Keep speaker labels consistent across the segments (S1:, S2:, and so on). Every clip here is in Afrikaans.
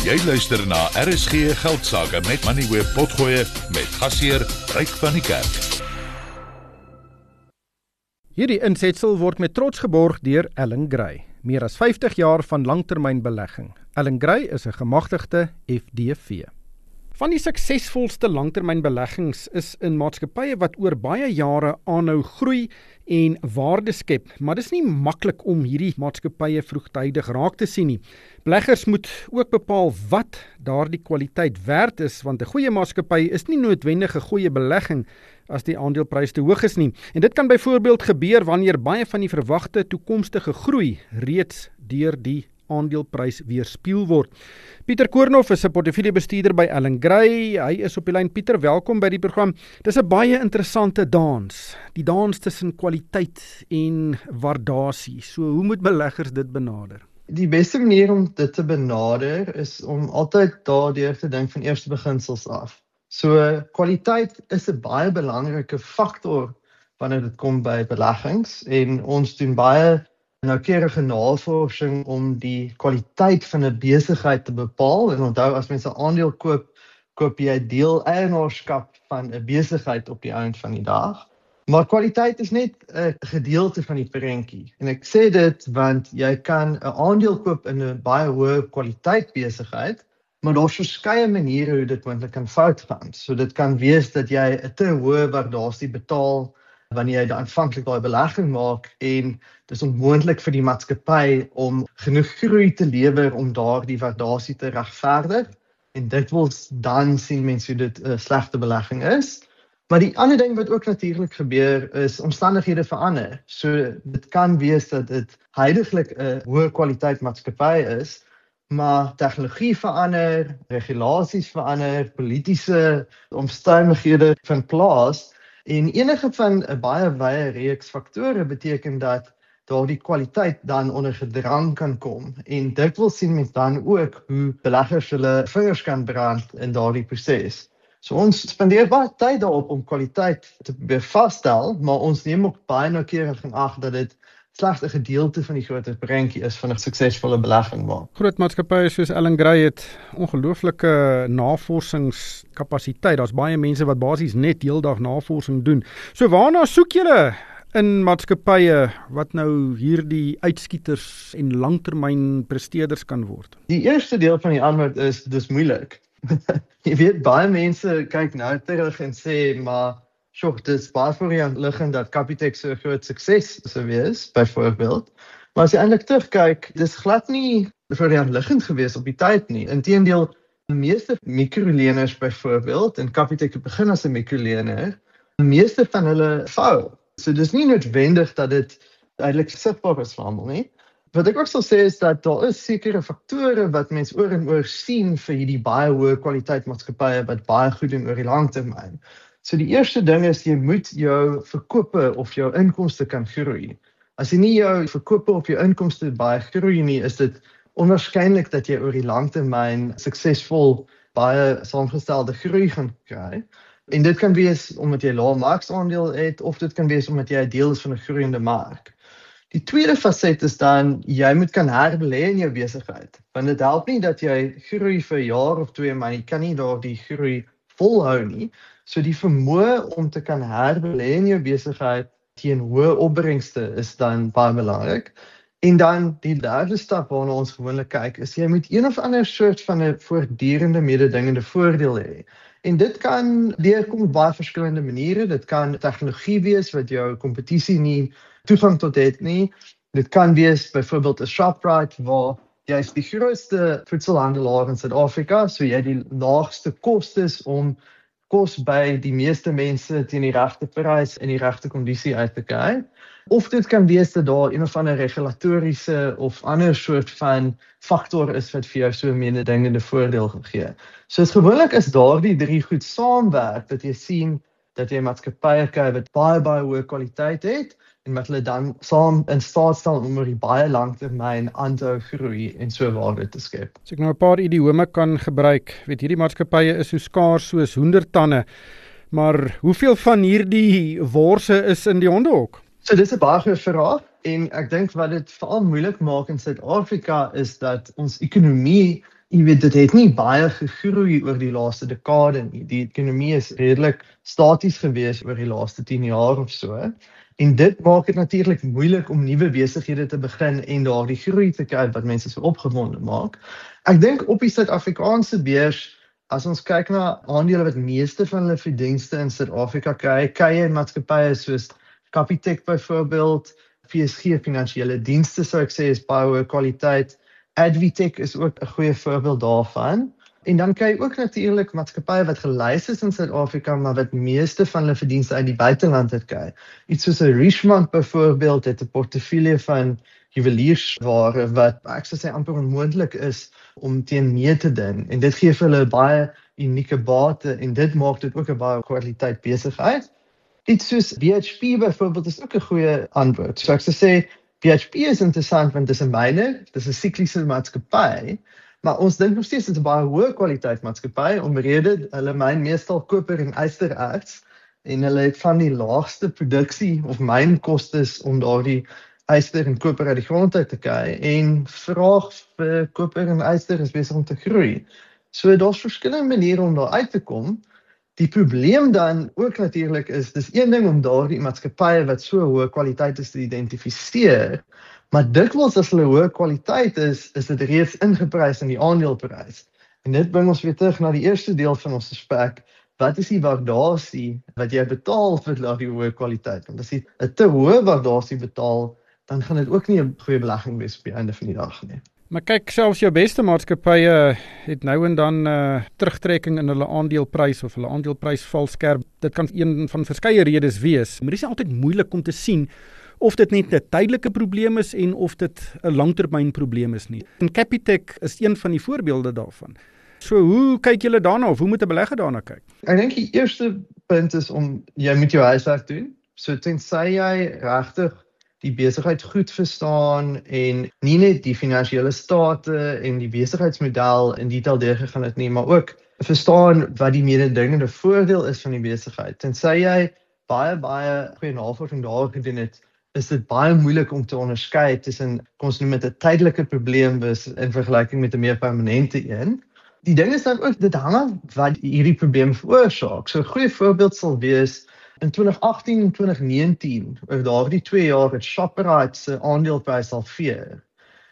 S1: Jy luister na RSG Geldsaake met Moneyweb Potgoe met gasheer Ryk van die Kerk.
S2: Hierdie insetsel word met trots geborg deur Allan Gray. Meer as 50 jaar van langtermynbelegging. Allan Gray is 'n gemagtigde FDV. Van die suksesvolste langtermynbeleggings is in maatskappye wat oor baie jare aanhou groei en waarde skep, maar dis nie maklik om hierdie maatskappye vroegtydig raak te sien nie. Beleggers moet ook bepaal wat daardie kwaliteit werd is, want 'n goeie maatskappy is nie noodwendig 'n goeie belegging as die aandeleprys te hoog is nie. En dit kan byvoorbeeld gebeur wanneer baie van die verwagte toekomstige groei reeds deur die aandeleprys weerspieël word. Pieter Koornhof is 'n portefeuljebestuurder by Allan Gray. Hy is op die lyn. Pieter, welkom by die program. Dis 'n baie interessante dans. Die dans tussen kwaliteit en waardasie. So, hoe moet beleggers dit benader?
S3: Die beste manier om dit te benader is om altyd daardeur te dink van eerste beginsels af. So, kwaliteit is 'n baie belangrike faktor wanneer dit kom by beleggings en ons doen baie noukeurige navorsing om die kwaliteit van 'n besigheid te bepaal. En onthou, as mense 'n aandeel koop, koop jy deel-eienaarskap van 'n besigheid op die einde van die dag. Maar kwaliteit is net 'n gedeelte van die prentjie. En ek sê dit want jy kan 'n aandeel koop in 'n baie hoë kwaliteit besigheid, maar daar's verskeie maniere hoe dit moontlik kan fout gaan. So dit kan wees dat jy 'n te hoë waardasie betaal wanneer jy aanvanklik daai belegging maak en dis onmoontlik vir die maatskappy om genoeg groei te lewer om daardie waardasie te regverdig. En dikwels dan sien mense hoe dit 'n slegte belegging is. Maar die ander ding wat ook natuurlik gebeur is omstandighede verander. So dit kan wees dat dit huidigelik 'n hoë kwaliteit maatskappy is, maar tegnologie verander, regulasies verander, politiese omstandighede van plaas. En enige van 'n baie wye reeks faktore beteken dat daardie kwaliteit dan onder gedrang kan kom. En dikwels sien mens dan ook hoe beleggers hulle vingers kan brand in daardie proses. So ons spandeer baie tyd daarop om kwaliteit te vaststel, maar ons neem ook baie noukeurig in ag dat dit slegs 'n gedeelte van die groter prentjie is van 'n suksesvolle belegging maak.
S2: Groot maatskappye soos Allan Gray het ongelooflike navorsingskapasiteit. Daar's baie mense wat basies net heeldag navorsing doen. So waarna soek julle in maatskappye wat nou hierdie uitskieters en langtermyn presteerders kan word?
S3: Die eerste deel van die antwoord is dis moeilik. Jy weet, baie mense kyk nou terug en sê, maar dit is baie voor die hand liggend dat Capitec so 'n groot sukses sou wees, byvoorbeeld. Maar as jy eintlik terugkyk, dis glad nie voor die hand liggend gewees op die tyd nie. Inteendeel, die meeste mikroleners byvoorbeeld, en Capitec het begin as 'n mikrolener, die meeste van hulle faal. So dis nie noodwendig dat dit eintlik sigbaar is vir almal nie. Wat ek ook sal sê is dat daar is sekere faktore wat mens oor en oor sien vir hierdie baie hoë kwaliteit maatskappye wat baie goed doen oor die lang termyn. So die eerste ding is jy moet jou verkope of jou inkomste kan groei. As jy nie jou verkope of jou inkomste baie groei nie, is dit onwaarskynlik dat jy oor die lang termyn suksesvol baie saamgestelde groei gaan kry. En dit kan wees omdat jy lae marksaandeel het of dit kan wees omdat jy 'n deel is van 'n groeiende mark. Die tweede faset is dan jy moet kan herbelê in jou besigheid. Want dit help nie dat jy groei vir 'n jaar of 2, maar jy kan nie daardie groei volhou nie. So die vermoë om te kan herbelê in jou besigheid teen hoë opbrengste is dan baie belangrik. En dan die derde stap waarna ons gewoonlik kyk is jy moet een of ander soort van 'n voortdurende mededingende voordeel hê. En dit kan deurkom op baie verskillende maniere. Dit kan tegnologie wees wat jou kompetisie nie toegang tot het nie. Dit kan wees byvoorbeeld 'n Shoprite waar jy is die grootste voedselhandelaar in Suid-Afrika, so jy het die laagste kostes om kos by die meeste mense teen die regte prys en die regte kondisie uit te kry. Of dit kan wees dat daar een of ander regulatoriese of ander soort van faktor is wat vir jou so 'n mededingende voordeel gee. So gewoonlik is daardie 3 goed saamwerk dat jy sien dat jy maatskappye kry wat baie hoë kwaliteit het en wat hulle dan saam in staat stel om oor die baie lang termyn aan te hou groei en so waarde te skep.
S2: As ek nou 'n paar idiome kan gebruik, weet hierdie maatskappye is so skaars soos hoendertande, maar hoeveel van hierdie worse is in die hondehok?
S3: So dis 'n baie goeie vraag en ek dink wat dit veral moeilik maak in Suid-Afrika is dat ons ekonomie Jy weet, dit het nie baie gegroei oor die laaste dekade nie. Die ekonomie is redelik staties gewees oor die laaste 10 jaar of so. En dit maak dit natuurlik moeilik om nuwe besighede te begin en daardie groei te kry wat mense so opgewonde maak. Ek dink op die Suid-Afrikaanse beurs, as ons kyk na aandele wat meeste van hulle verdienste in Suid-Afrika kry maatskappye soos Capitec byvoorbeeld, PSG finansiële dienste sou ek sê is baie hoë kwaliteit. Advitech is ook 'n goeie voorbeeld daarvan. En dan kry jy ook natuurlik maatskappye wat gelys is in Suid-Afrika, maar wat meeste van hulle verdienste uit die buiteland het kry. Iets soos 'n Richemont byvoorbeeld het 'n portefeulje van juweliersware wat ek sou sê amper onmoontlik is om teen mee te ding. En dit gee vir hulle baie unieke bate en dit maak dit ook 'n baie kwaliteit besigheid. Iets soos BHP byvoorbeeld is ook 'n goeie antwoord. So ek sou sê BHP is interessant want dit is 'n miner, dit is 'n sikliese maatskappy, maar ons dink nog steeds dit is 'n baie hoë kwaliteit maatskappy omrede hulle myn meestal koper en ystererts en hulle het van die laagste produksie of mynkostes om daardie yster en koper uit die grond uit te kry en vraag vir koper en yster is besig om te groei. So daar's verskillende maniere om daar uit te kom. Die probleem dan ook natuurlik is, dis een ding om daardie maatskappye wat so hoë kwaliteit is te identifiseer, maar dikwels as hulle hoë kwaliteit is dit reeds ingeprys in die aandeleprys. En dit bring ons weer terug na die eerste deel van ons gesprek. Wat is die waardasie wat jy betaal vir daardie hoë kwaliteit? Want as jy 'n te hoë waardasie betaal, dan gaan dit ook nie 'n goeie belegging wees op die einde van die dag nie.
S2: Maar kyk, selfs jou beste maatskappye het nou en dan terugtrekking in hulle aandeleprys of hulle aandeleprys val skerp. Dit kan een van verskeie redes wees. Maar dit is altyd moeilik om te sien of dit net 'n tydelike probleem is en of dit 'n langtermynprobleem is nie. En Capitec is een van die voorbeelde daarvan. So hoe kyk julle daarna of hoe moet 'n belegger daarna kyk?
S3: Ek dink die eerste punt is om jy moet jou huiswerk doen. So tensy jy regtig die besigheid goed verstaan en nie net die finansiële state en die besigheidsmodel in detail deurgegaan het nie, maar ook verstaan wat die mededingende voordeel is van die besigheid. Tensy jy baie goeie navorsing daar gedoen het, is dit baie moeilik om te onderskei tussen ons noem dit 'n tydelike probleem in vergelyking met 'n meer permanente een. Die ding is dan ook, dit hang af wat hierdie probleem veroorsaak. So 'n goeie voorbeeld sal wees, in 2018 en 2019, oor daardie 2 jaar het Shoprite se aandeleprys halveer.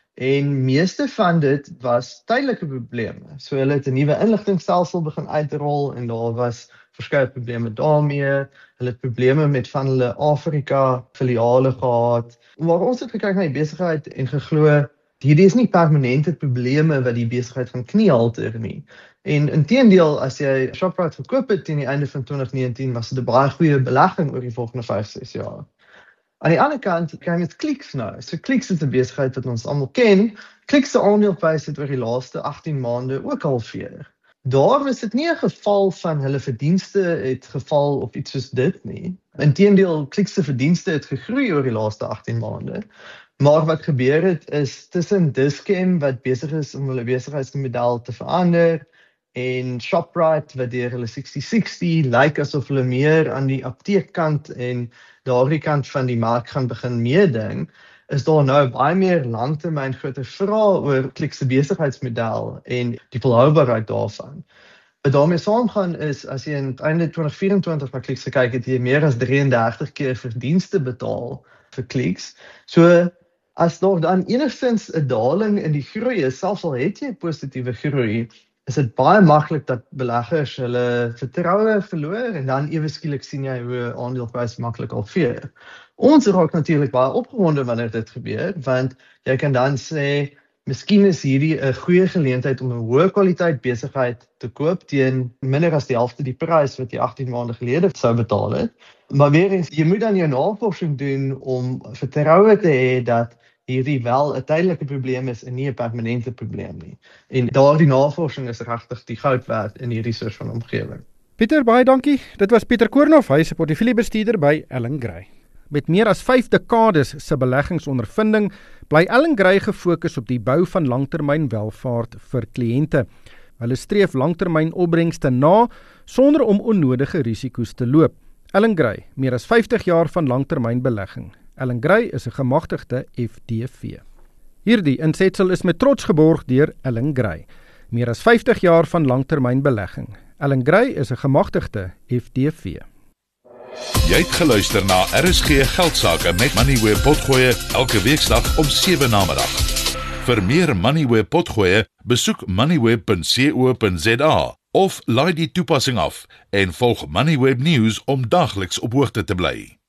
S3: En meeste van dit was tydelike probleme. So hulle het 'n nuwe inligtingstelsel begin uitrol en daar was verskeie probleme daarmee. Hulle het probleme met van hulle Afrika filiale gehad. Maar ons het gekyk na die besigheid en geglo hierdie is nie permanente probleme wat die besigheid gaan kniehalter nie. En inteendeel, as jy Shoprite verkoop het teen die einde van 2019, was dit 'n baie goeie belegging oor die volgende 5-6 jaar. Aan die ander kant kry jy met Clicks nou. So Clicks is 'n besigheid wat ons almal ken. Clicks se aandeleprys het oor die laaste 18 maande ook halveer. Daar is dit nie 'n geval van hulle verdienste het geval of iets soos dit nie. Inteendeel, Clicks se verdienste het gegroei oor die laaste 18 maande. Maar wat gebeur het is tussen Dis-Chem wat besig is om hulle besigheidsmodel te verander en Shoprite wat deur hulle 60/60 lyk asof hulle meer aan die apteekkant en daardie kant van die mark gaan begin meeding, is daar nou baie meer langtermyn groter vrae oor Clicks se besigheidsmodel en die volhoubaarheid daarvan. Wat daarmee saamgaan is, as jy in einde 2024 na Clicks gekyk het, jy meer as 33 keer verdienste betaal vir Clicks. So as daar dan enigstens 'n daling in die groei is, selfs al het jy positiewe groei, is dit baie maklik dat beleggers hulle vertroue verloor en dan ewe skielik sien jy hoe aandeleprys maklik halveer. Ons raak natuurlik baie opgewonde wanneer dit gebeur, want jy kan dan sê, miskien is hierdie 'n goeie geleentheid om 'n hoë kwaliteit besigheid te koop teen minder as die helfte die prys wat jy 18 maande gelede sou betaal het. Maar weer eens, jy moet dan jou navorsing doen om vertroue te hê dat hierdie wel 'n tydelike probleem is en nie 'n permanente probleem nie. En daardie navorsing is regtig die goud werd in hierdie soort van omgewing.
S2: Pieter, baie dankie. Dit was Pieter Koornhof, hy is 'n portefeuljebestuurder by Allan Gray. Met meer as 5 dekades se beleggingsondervinding, bly Allan Gray gefokus op die bou van langtermyn welvaart vir kliënte. Hulle streef langtermyn opbrengste na sonder om onnodige risiko's te loop. Allan Gray, meer as 50 jaar van langtermyn belegging. Allan Gray is 'n gemagtigde FDV. Hierdie insetsel is met trots geborg deur Allan Gray. Meer as 50 jaar van langtermynbelegging. Ellen Gray is 'n gemagtigde FDV.
S1: Jy het geluister na RSG Geldsaake met Moneyweb Potgoe elke weeksdag om 7 namiddag. Vir meer Moneyweb Potgoe, besoek moneyweb.co.za of laai die toepassing af en volg Moneyweb News om dagliks op hoogte te bly.